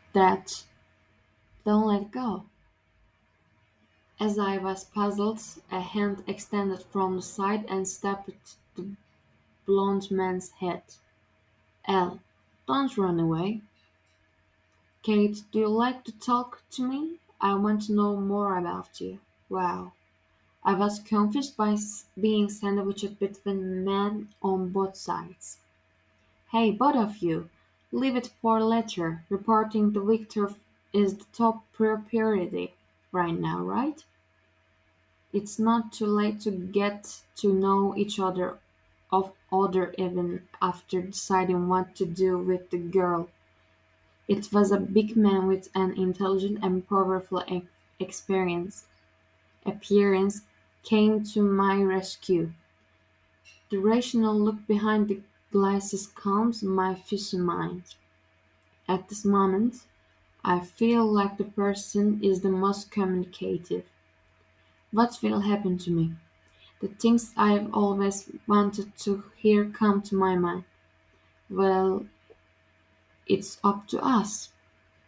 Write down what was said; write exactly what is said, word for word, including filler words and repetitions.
That don't let go. As I was puzzled, a hand extended from the side and tapped the blond man's head. "Al, don't run away." "Kate, do you like to talk to me? I want to know more about you." Wow. I was confused by s- being sandwiched between men on both sides. "Hey, both of you, leave it for later. Reporting the victor is the top priority right now, right? It's not too late to get to know each other of other even after deciding what to do with the girl." It was a big man with an intelligent and powerful e- experience. Appearance came to my rescue. The rational look behind the glasses calms my fuzzy mind. At this moment, I feel like the person is the most communicative. What will happen to me? The things I've always wanted to hear come to my mind. Well, it's up to us.